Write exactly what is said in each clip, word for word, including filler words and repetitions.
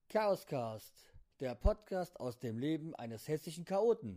Chaoscast, der Podcast aus dem Leben eines hessischen Chaoten.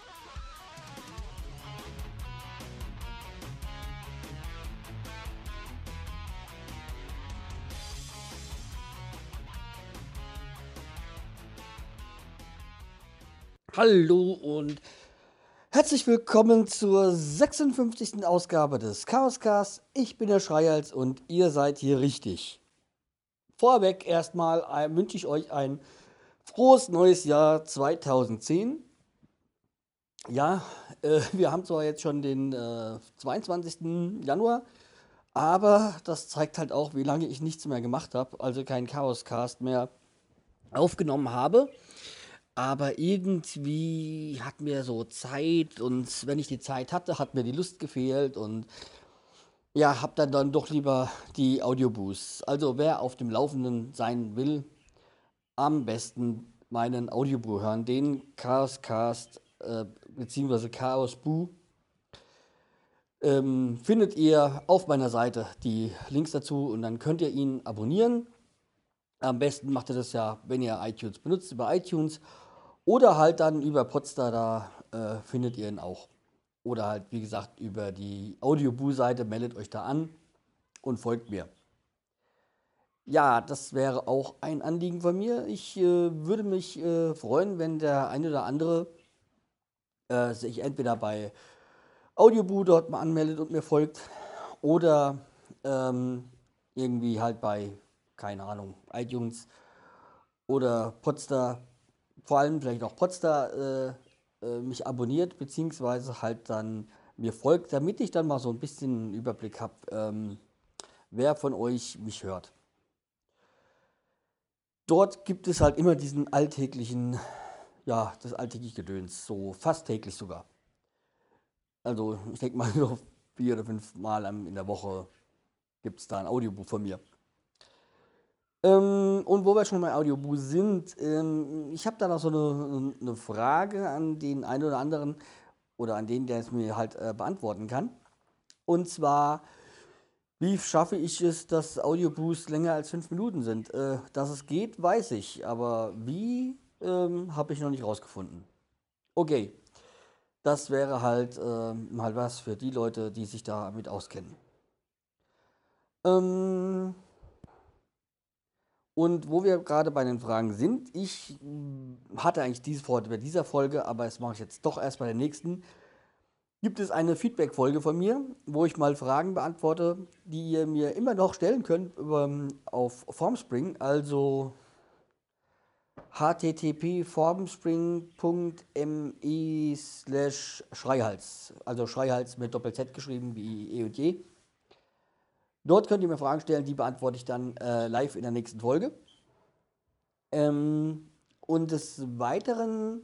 Hallo und herzlich willkommen zur sechsundfünfzigsten Ausgabe des Chaoscast. Ich bin der Schreihals und ihr seid hier richtig. Vorweg erstmal äh, wünsche ich euch ein frohes neues Jahr zweitausendzehn. Ja, äh, wir haben zwar jetzt schon den äh, zweiundzwanzigsten Januar, aber das zeigt halt auch, wie lange ich nichts mehr gemacht habe, also keinen Chaoscast mehr aufgenommen habe. Aber irgendwie hat mir so Zeit und wenn ich die Zeit hatte, hat mir die Lust gefehlt und ja, hab dann dann doch lieber die Audioboosts. Also wer auf dem Laufenden sein will, am besten meinen Audioboo hören, den Chaoscast äh, bzw. Chaosboo. Ähm, findet ihr auf meiner Seite die Links dazu und dann könnt ihr ihn abonnieren. Am besten macht ihr das ja, wenn ihr iTunes benutzt, über iTunes oder halt dann über Podstar, da äh, findet ihr ihn auch. Oder halt, wie gesagt, über die Audioboo-Seite, meldet euch da an und folgt mir. Ja, das wäre auch ein Anliegen von mir. Ich äh, würde mich äh, freuen, wenn der eine oder andere äh, sich entweder bei Audioboo dort mal anmeldet und mir folgt oder ähm, irgendwie halt bei, keine Ahnung, iTunes oder Podstar, vor allem vielleicht auch Podstar, äh, äh, mich abonniert, beziehungsweise halt dann mir folgt, damit ich dann mal so ein bisschen einen Überblick habe, ähm, wer von euch mich hört. Dort gibt es halt immer diesen alltäglichen, ja, das alltägliche Gedöns, so fast täglich sogar. Also ich denke mal so vier oder fünf Mal in der Woche gibt es da ein Audiobuch von mir. Ähm, und wo wir schon bei Audiobuch sind, ähm, ich habe da noch so eine, eine Frage an den einen oder anderen oder an den, der es mir halt äh, beantworten kann. Und zwar, wie schaffe ich es, dass Audioboosts länger als fünf Minuten sind? Äh, dass es geht, weiß ich, aber wie, ähm, habe ich noch nicht rausgefunden. Okay, das wäre halt äh, mal was für die Leute, die sich damit auskennen. Ähm, und wo wir gerade bei den Fragen sind, ich mh, hatte eigentlich diese vor bei dieser Folge, aber das mache ich jetzt doch erst bei der nächsten. Gibt es eine Feedback-Folge von mir, wo ich mal Fragen beantworte, die ihr mir immer noch stellen könnt über, auf Formspring, also http formspring.me slash Schreihals, also Schreihals mit Doppel-Z geschrieben wie E und J. Dort könnt ihr mir Fragen stellen, die beantworte ich dann äh, live in der nächsten Folge. Ähm, und des Weiteren,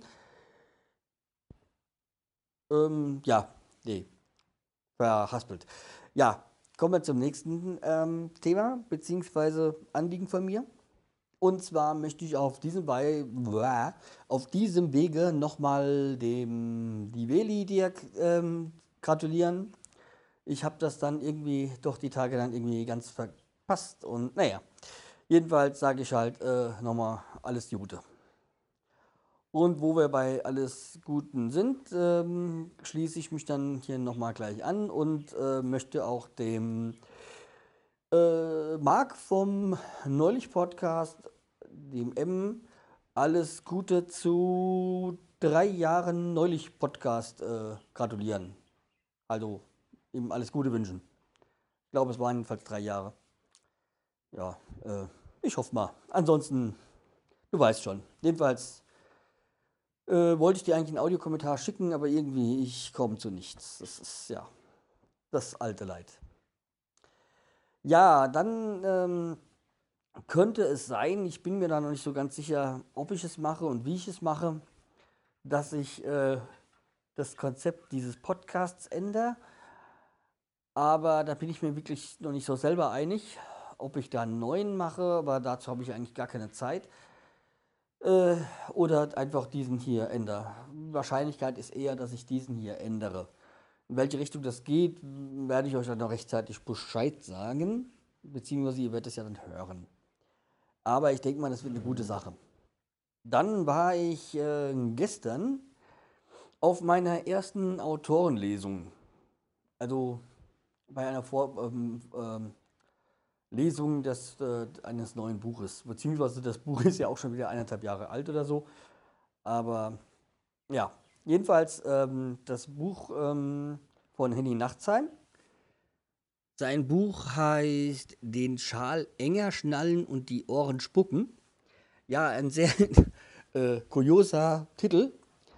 ähm, ja, nee, verhaspelt. Ja, kommen wir zum nächsten ähm, Thema, beziehungsweise Anliegen von mir. Und zwar möchte ich auf diesem, Wei- Bäh, auf diesem Wege nochmal dem Liveli dir ähm, gratulieren. Ich habe das dann irgendwie doch die Tage dann irgendwie ganz verpasst und naja, jedenfalls sage ich halt äh, nochmal alles Gute. Und wo wir bei alles Guten sind, ähm, schließe ich mich dann hier nochmal gleich an und äh, möchte auch dem äh, Marc vom Neulich-Podcast, dem M, alles Gute zu drei Jahren Neulich-Podcast äh, gratulieren. Also ihm alles Gute wünschen. Ich glaube, es waren jedenfalls drei Jahre. Ja, äh, ich hoffe mal. Ansonsten, du weißt schon. Jedenfalls äh, wollte ich dir eigentlich einen Audiokommentar schicken, aber irgendwie, ich komme zu nichts. Das ist ja das alte Leid. Ja, dann ähm, könnte es sein, ich bin mir da noch nicht so ganz sicher, ob ich es mache und wie ich es mache, dass ich äh, das Konzept dieses Podcasts ändere. Aber da bin ich mir wirklich noch nicht so selber einig, ob ich da einen neuen mache, aber dazu habe ich eigentlich gar keine Zeit. Äh, oder einfach diesen hier ändere. Wahrscheinlichkeit ist eher, dass ich diesen hier ändere. In welche Richtung das geht, werde ich euch dann noch rechtzeitig Bescheid sagen. Beziehungsweise ihr werdet es ja dann hören. Aber ich denke mal, das wird eine gute Sache. Dann war ich äh, gestern auf meiner ersten Autorenlesung. Also bei einer Vor ähm, ähm, Lesung des, äh, eines neuen Buches. Beziehungsweise das Buch ist ja auch schon wieder eineinhalb Jahre alt oder so. Aber ja, jedenfalls ähm, das Buch ähm, von Henny Nachtsheim. Sein Buch heißt Den Schal enger schnallen und die Ohren spucken. Ja, ein sehr äh, kurioser Titel,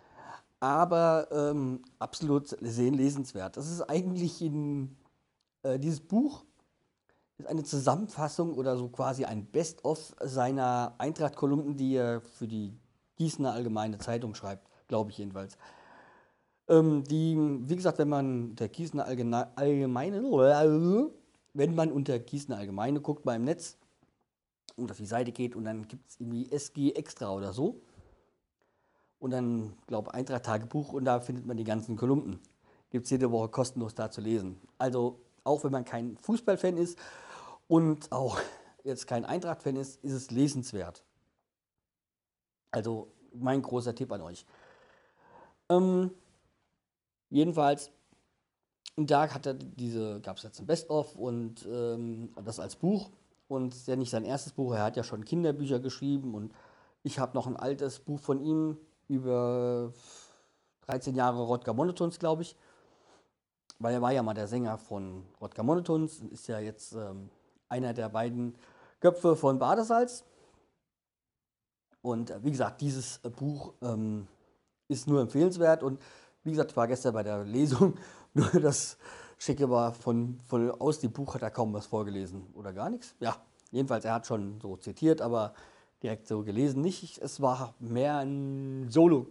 aber ähm, absolut sehr lesenswert. Das ist eigentlich in äh, dieses Buch ist eine Zusammenfassung oder so quasi ein Best-of seiner Eintracht-Kolumnen, die er für die Gießener Allgemeine Zeitung schreibt, glaube ich jedenfalls. Ähm, die, wie gesagt, wenn man unter Gießener Allgene- Allgemeine, wenn man unter Gießener Allgemeine guckt mal im Netz und auf die Seite geht und dann gibt es irgendwie S G Extra oder so. Und dann, glaube ich, Eintracht-Tagebuch und da findet man die ganzen Kolumnen. Gibt es jede Woche kostenlos da zu lesen. Also, auch wenn man kein Fußballfan ist und auch jetzt kein Eintracht-Fan ist, ist es lesenswert. Also, mein großer Tipp an euch. Ähm, jedenfalls, da hat er diese, gab es jetzt ein Best-of und ähm, das als Buch. Und ist ja nicht sein erstes Buch, er hat ja schon Kinderbücher geschrieben und ich habe noch ein altes Buch von ihm über dreizehn Jahre Rodger Monotons, glaube ich. Weil er war ja mal der Sänger von Rodger Monotons und ist ja jetzt ähm, einer der beiden Köpfe von Badesalz. Und äh, wie gesagt, dieses äh, Buch ähm, ist nur empfehlenswert. Und wie gesagt, ich war gestern bei der Lesung, nur das Schicke war, von, von aus dem Buch hat er kaum was vorgelesen oder gar nichts. Ja, jedenfalls, er hat schon so zitiert, aber direkt so gelesen nicht. Es war mehr ein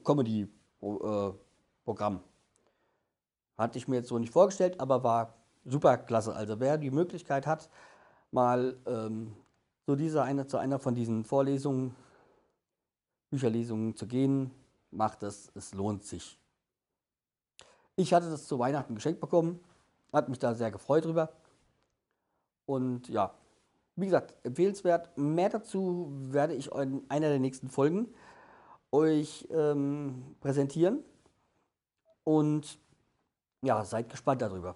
Solo-Comedy-Programm. Hatte ich mir jetzt so nicht vorgestellt, aber war super klasse. Also wer die Möglichkeit hat, mal ähm, so diese eine, zu einer von diesen Vorlesungen, Bücherlesungen zu gehen, macht es, es lohnt sich. Ich hatte das zu Weihnachten geschenkt bekommen, hat mich da sehr gefreut drüber. Und ja, wie gesagt, empfehlenswert. Mehr dazu werde ich in einer der nächsten Folgen euch ähm, präsentieren. Und ja, seid gespannt darüber.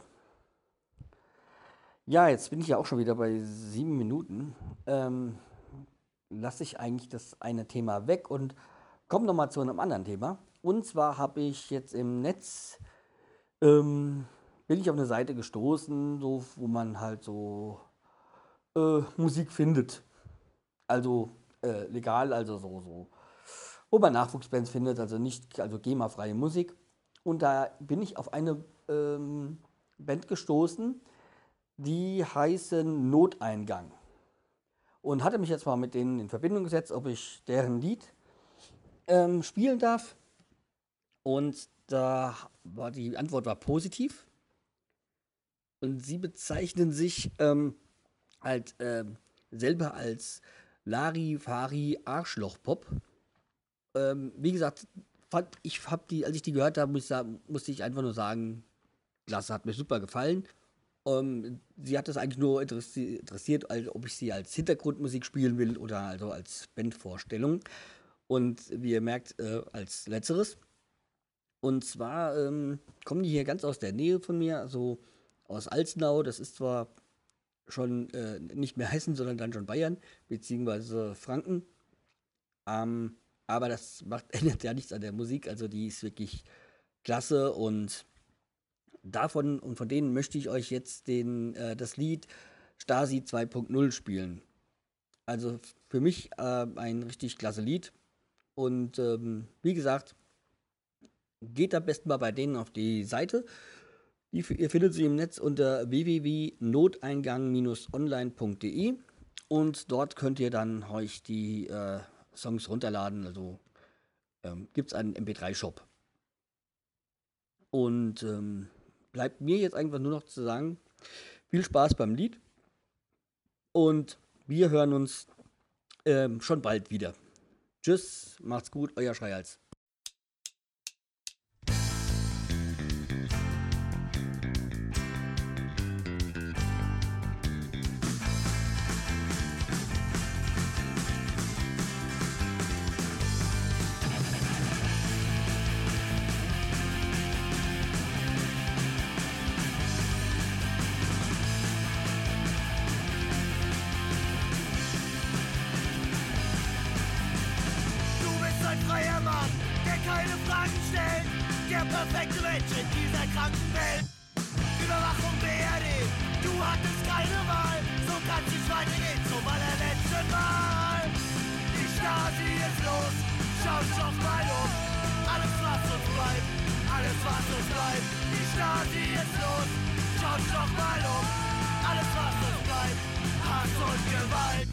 Ja, jetzt bin ich ja auch schon wieder bei sieben Minuten. Ähm, lasse ich eigentlich das eine Thema weg und komme nochmal zu einem anderen Thema. Und zwar habe ich jetzt im Netz, ähm, bin ich auf eine Seite gestoßen, so, wo man halt so äh, Musik findet. Also äh, legal, also so, so. Wo man Nachwuchsbands findet, also nicht, also GEMA-freie Musik. Und da bin ich auf eine ähm, Band gestoßen, die heißen Noteingang. Und hatte mich jetzt mal mit denen in Verbindung gesetzt, ob ich deren Lied ähm, spielen darf. Und da war die Antwort war positiv. Und sie bezeichnen sich ähm, halt ähm, selber als Larifari Arschloch-Pop. Ähm, wie gesagt, fand, ich habe die, als ich die gehört habe, muss, musste ich einfach nur sagen, klasse, hat mir super gefallen. Ähm, sie hat das eigentlich nur interessi interessiert, also ob ich sie als Hintergrundmusik spielen will oder also als Bandvorstellung. Und wie ihr merkt, äh, als letzteres. Und zwar ähm, kommen die hier ganz aus der Nähe von mir, also aus Alzenau. Das ist zwar schon äh, nicht mehr Hessen, sondern dann schon Bayern, beziehungsweise Franken. Ähm, aber das macht, ändert ja nichts an der Musik. Also die ist wirklich klasse und davon und von denen möchte ich euch jetzt den, äh, das Lied Stasi zwei Punkt null spielen. Also für mich äh, ein richtig klasse Lied. Und ähm, wie gesagt, geht am besten mal bei denen auf die Seite. Die, ihr findet sie im Netz unter w w w punkt noteingang Bindestrich online punkt d e und dort könnt ihr dann euch die äh, Songs runterladen. Also ähm, gibt es einen M P drei Shop. Und ähm, bleibt mir jetzt einfach nur noch zu sagen, viel Spaß beim Lied und wir hören uns ähm, schon bald wieder. Tschüss, macht's gut, euer Schreihals. ein freier Mann, der keine Fragen stellt. Der perfekte Mensch in dieser kranken Welt. Überwachung B R D, du hattest keine Wahl. So kann's nicht weitergehen zum allerletzten Mal. Die Stasi ist los, schaut doch mal um. Alles was uns bleibt, alles was uns bleibt. Die Stasi ist los, schaut doch mal um. Alles was uns bleibt, Hass und Gewalt.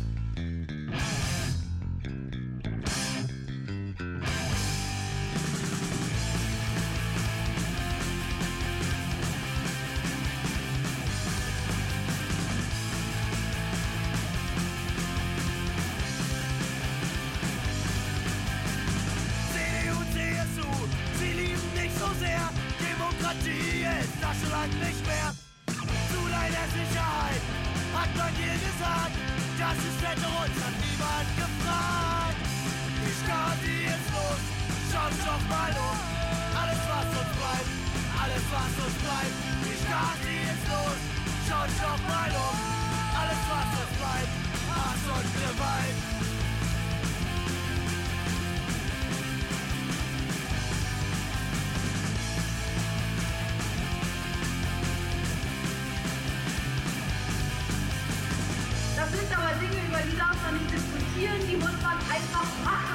Demokratie ist das schon lang nicht mehr. Zu deiner Sicherheit hat man dir gesagt, das ist nett und uns hat niemand gefragt. Die Stasi ist los, schaut doch mal um. Alles was uns bleibt, alles was uns bleibt. Die Stasi ist los, schaut doch mal um. Alles was uns bleibt, Hass und Gewalt. Das sind aber Dinge, über die darf man nicht diskutieren, die muss man einfach machen.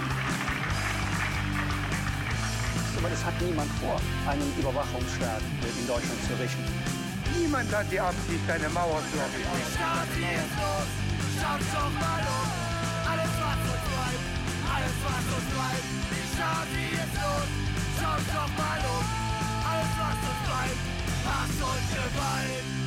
Aber es hat niemand vor, einen Überwachungsstaat in Deutschland zu richten. Niemand hat die Absicht, eine Mauer zu errichten. Die Stasi ist los, schaut doch mal um. Alles was uns bleibt, alles was uns bleibt. Die Stasi ist los, schaut doch mal um. Alles was uns bleibt, Hass und Gewalt.